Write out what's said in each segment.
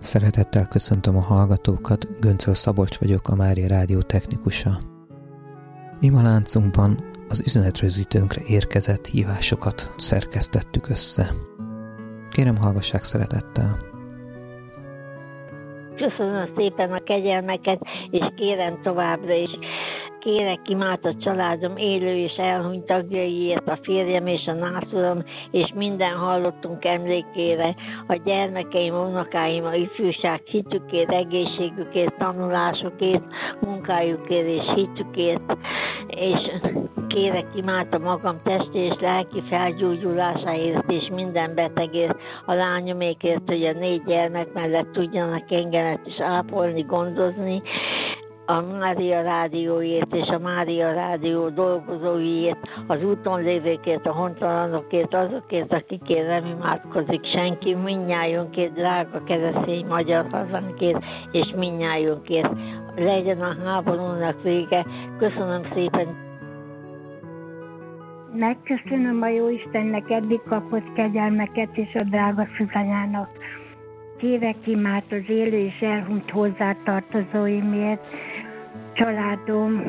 Szeretettel köszöntöm a hallgatókat, Göncöl Szabolcs vagyok, a Mária Rádió technikusa. Imaláncunkban az üzenetrögzítőnkre érkezett hívásokat szerkesztettük össze. Kérem, hallgassák szeretettel! Köszönöm szépen a kegyelmeket, és kérem továbbra is. Kérek imádott családom élő és elhunyt tagjaiért, a férjem és a nászulom, és minden hallottunk emlékére, a gyermekeim, unokáim, a ifjúság hitükért, egészségükért, tanulásukért, munkájukért és hitükért, és kérek imádta magam testi és lelki felgyógyulásáért, és minden betegért, a lányomékért, hogy a 4 gyermek mellett tudjanak engemet is ápolni, gondozni, a Mária Rádióért és a Mária Rádió dolgozóiért, az úton lévőkért, a hontalanokért, azokért, akikért nem imádkozik senki, mindnyájunkért, drága keresztény magyar hazánkért, és mindnyájunkért. Legyen a háborúnak vége. Köszönöm szépen. Megköszönöm a Jóistennek eddig kapott kegyelmeket és a drága szűzanyának. Kérek imát az élő és elhunyt hozzátartozóimért, családom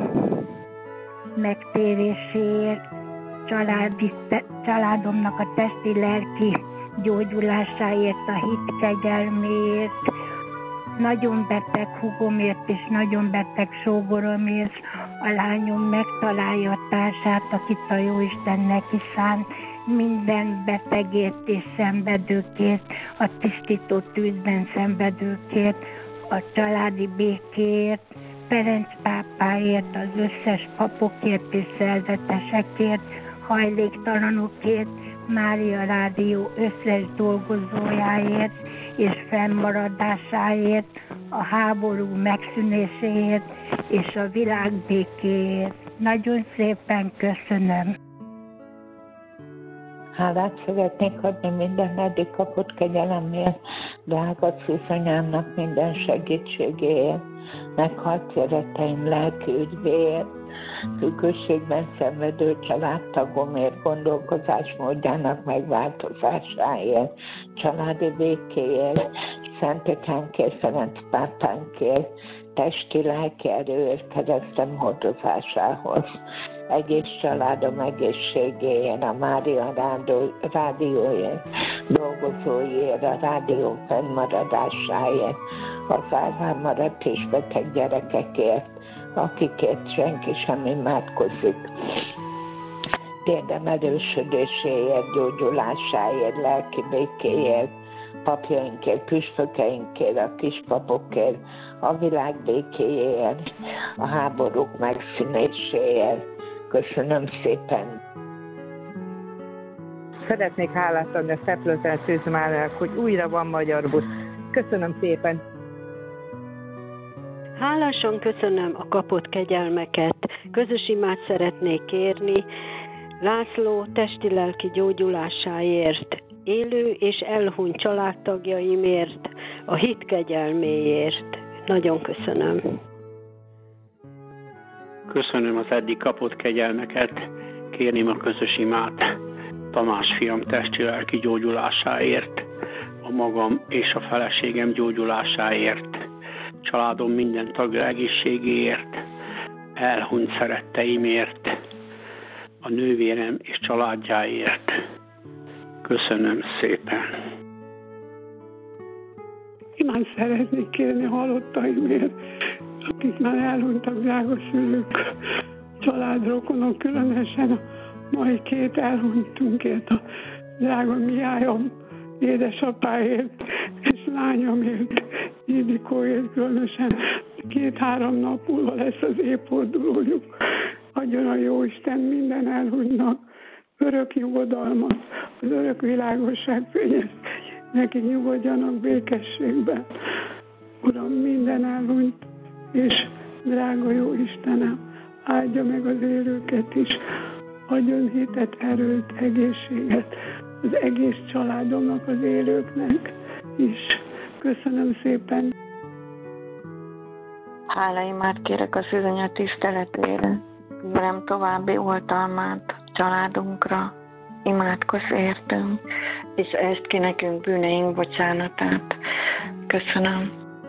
megtéréséért, családomnak a testi-lelki gyógyulásáért, a hit kegyelméért, nagyon beteg húgomért és nagyon beteg sógoromért, a lányom megtalálja a társát, akit a Jóistennek is szánt, minden betegért és szenvedőkért, a tisztító tűzben szenvedőkért, a családi békéért, Ferenc pápáért, az összes papokért és szerzetesekért, hajléktalanokért, Mária Rádió összes dolgozójáért és fennmaradásáért, a háború megszűnéséért és a világ békéért. Nagyon szépen köszönöm. Hálát szeretnék adni minden eddig kapott kegyelemért, drága szűzanyámnak minden segítségéért, meghalt szeretteim lelki ügyvéért, függőségben szenvedő családtagomért, gondolkozásmódjának megváltozásáért, családi békéért, szentekánkért, Ferenc pápánkért, testi-lelki erőért, keresztem hordozásához, egész családom egészségéért, a Mária Rádióért, dolgozóiért, a rádió fennmaradásáért, az árván maradt és beteg gyerekekért, akikért senki sem imádkozik, térdem erősödéséért, gyógyulásáért, lelki békéért, papjainkért, püspökeinkért, a kispapokért, a világ békéért, a háborúk megszűnéséért. Köszönöm szépen! Szeretnék hálát adni a Szeplőtel Szűzmának, hogy újra van magyar busz. Köszönöm szépen! Hálásan köszönöm a kapott kegyelmeket. Közös imát szeretnék kérni László testi-lelki gyógyulásáért, élő és elhunyt családtagjaimért, a hit kegyelméért. Nagyon köszönöm. Köszönöm az eddig kapott kegyelmeket, kérném a közös imát Tamás fiam testi-lelki gyógyulásáért, a magam és a feleségem gyógyulásáért, családom minden tagja egészségéért, elhunyt szeretteimért, a nővérem és családjáért. Köszönöm szépen. Imán szeretnék kérni halottaimért, akik már elhunytak, drága szülők, családrokonok, különösen a mai 2 elhunytunkért, a drága Miályom édesapáért és lányomért, Ildikóért, különösen 2-3 nap múlva lesz az évfordulójuk. Adjon a Jóisten minden elhunytnak örök nyugodalmat, az örök világosság fényét, nekik nyugodjanak békességben. Uram, minden elhunyt, és drága jó Istenem, áldja meg az élőket is, adjon hitet, erőt, egészséget az egész családomnak, az élőknek is. Köszönöm szépen! Hálaimát kérek a szűzanya tiszteletére, kérem további oltalmát családunkra, imádkozz értünk, és ezt ki nekünk bűneink bocsánatát. Köszönöm.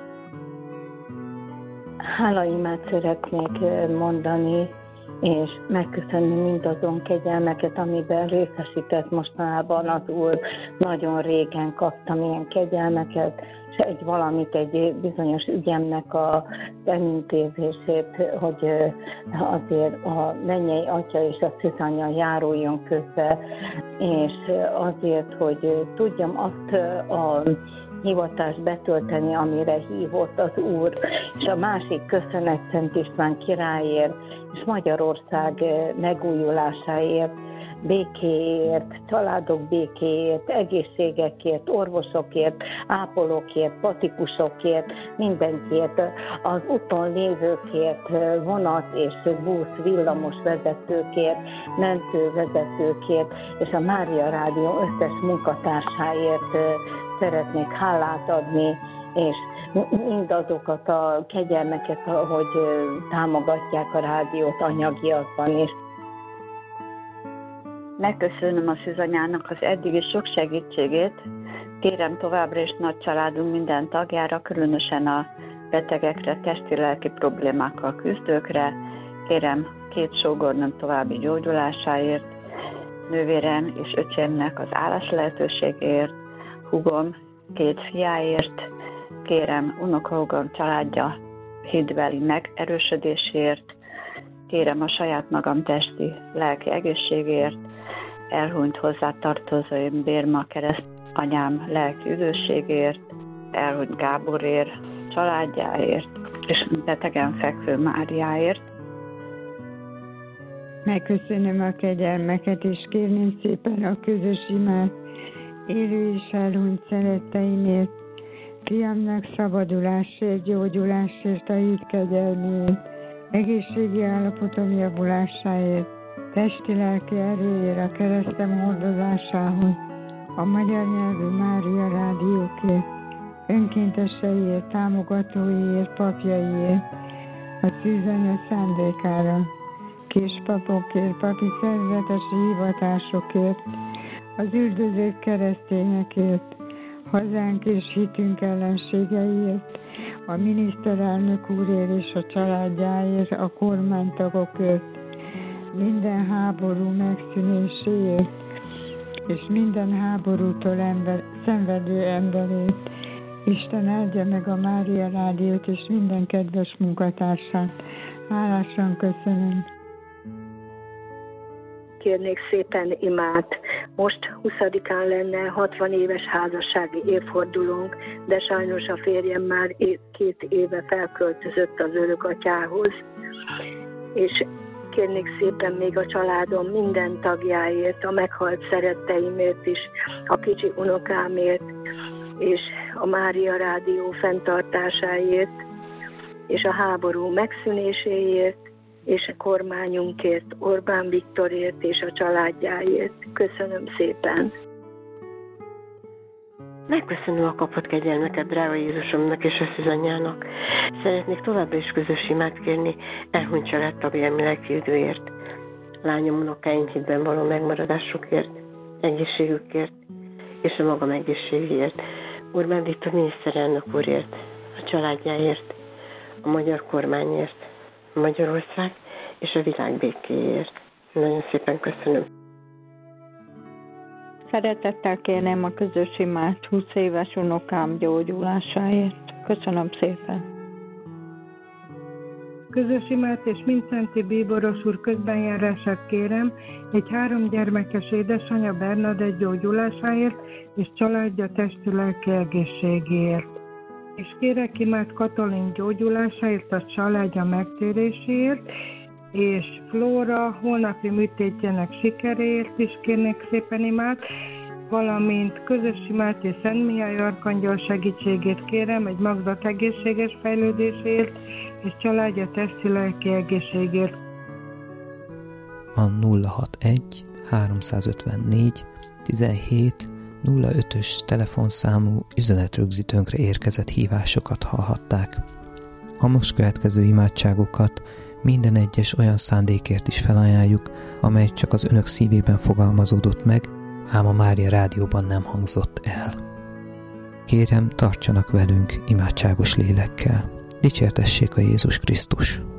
Hálaimát szeretnék mondani, és megköszönni mindazon kegyelmeket, amiben részesített mostanában az Úr. Nagyon régen kaptam ilyen kegyelmeket, és egy bizonyos ügyemnek a elintézését, hogy azért a mennyei Atya és a Szűzanya járuljon közbe, és azért, hogy tudjam azt a hivatást betölteni, amire hívott az Úr, és a másik köszönet Szent István királyért, és Magyarország megújulásáért, békéért, családok békéért, egészségekért, orvosokért, ápolókért, patikusokért, mindenkiért, az úton lévőkért, vonat és busz, villamos vezetőkért, mentővezetőkért, és a Mária Rádió összes munkatársáért szeretnék hálát adni, és mindazokat a kegyelmeket, hogy támogatják a rádiót anyagiakban is. Megköszönöm a Szűzanyának az eddigi sok segítségét. Kérem továbbra is nagy családunk minden tagjára, különösen a betegekre, testi-lelki problémákkal küzdőkre. Kérem 2 sógornőm további gyógyulásáért, nővérem és öcsémnek az állás lehetőségért, húgom 2 fiáért, kérem unokahúgom családja hitbeli megerősödésért, kérem a saját magam testi, lelki egészségért, elhunyt hozzátartozóim Bérma keresztanyám lelki üdvösségért, elhunyt Gáborért, családjáért, és betegen fekvő Máriáért. Megköszönöm a kegyelmeket, és kérném szépen a közös imát élő és elhunyt szeretteimért, fiamnak szabadulásért, gyógyulásért, a hit kegyelméért, egészségi állapotom javulásáért, testi-lelki erőért, a keresztem hordozásához, a magyar nyelvű Mária Rádiókért, önkénteseiért, támogatóiért, papjaiért, a Szűzanya szándékára, kispapokért, papi szerzetesi hivatásokért, az üldözött keresztényekért, hazánk és hitünk ellenségeiért, a miniszterelnök úrért és a családjáért, a kormánytagokért, minden háború megszűnéséért, és minden háborútól szenvedő emberért. Isten áldja meg a Mária Rádiót és minden kedves munkatársát. Hálásan köszönöm. Kérnék szépen imát. Most 20-án lenne 60 éves házassági évfordulónk, de sajnos a férjem már 2 éve felköltözött az örökatyához. És kérnék szépen még a családom minden tagjáért, a meghalt szeretteimért is, a kicsi unokámért, és a Mária Rádió fenntartásáért, és a háború megszűnéséért, és a kormányunkért, Orbán Viktorért és a családjáért. Köszönöm szépen! Megköszönöm a kapott kegyelmeket drága Jézusomnak és a Szűzanyának. Szeretnék továbbra is közös imát kérni elhunyt családtagjaim lelki időért, lányom, unokáim hitben való megmaradásukért, egészségükért és a magam egészségéért, Orbán Viktor miniszterelnök úrért, a családjáért, a magyar kormányért, Magyarország és a világ békéért. Nagyon szépen köszönöm. Szeretettel kérném a közös imát 20 éves unokám gyógyulásáért. Köszönöm szépen. Közös imát és Mincenti Bíboros úr közbenjárását kérem egy 3 gyermekes édesanyja Bernadett gyógyulásáért és családja testi-lelki egészségéért. És kérek imát Katalin gyógyulásáért, a családja megtéréséért, és Flóra holnapi műtétjének sikeréért is kérnék szépen imát, valamint közös imát és Szent Mihály arkangyal segítségét kérem egy Magdat egészséges fejlődéséért, és családja testi-lelki egészségért. A 061 354 17 05-ös telefonszámú üzenetrögzítőnkre érkezett hívásokat hallhatták. A most következő imádságokat minden egyes olyan szándékért is felajánljuk, amely csak az önök szívében fogalmazódott meg, ám a Mária Rádióban nem hangzott el. Kérem, tartsanak velünk imádságos lélekkel. Dicsértessék a Jézus Krisztus!